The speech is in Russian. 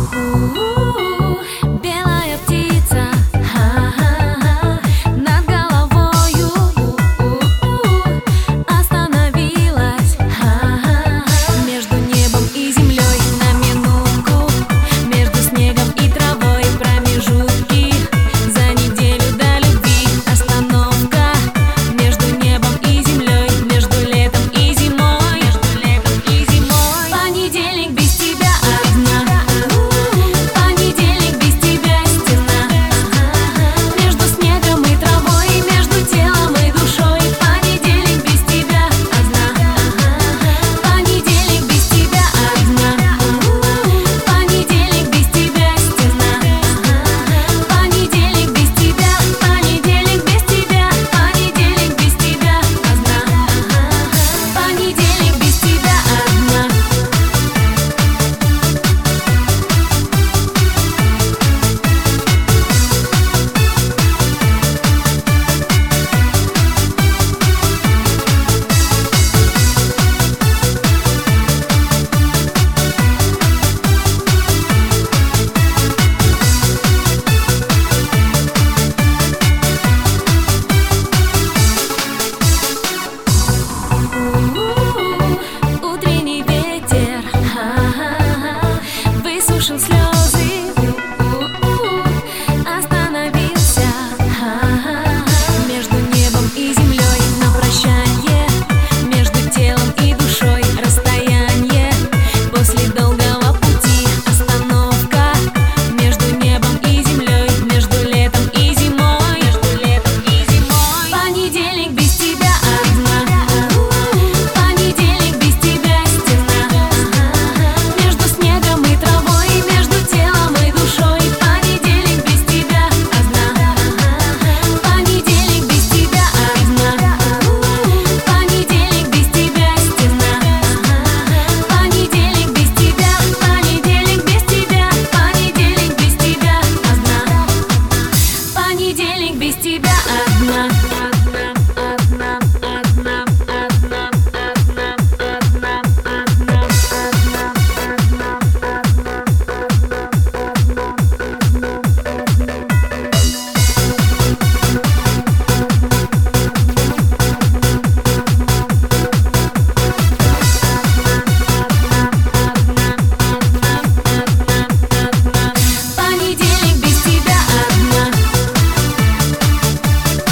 Белая птица над головою остановилась между небом и землей на минутку, между снегом и травой промежутки, за неделю до любви остановка, между небом и землей, между летом и зимой, Понедельник без тебя одна. Понедельник без тебя стена. Между снегом и травой, между телом и душой. Понедельник без тебя одна. Понедельник без тебя одна. Понедельник без тебя стена. Понедельник без тебя, понедельник без тебя, понедельник без тебя одна. Понедельник без тебя одна. Утренний ветер высушил слезы.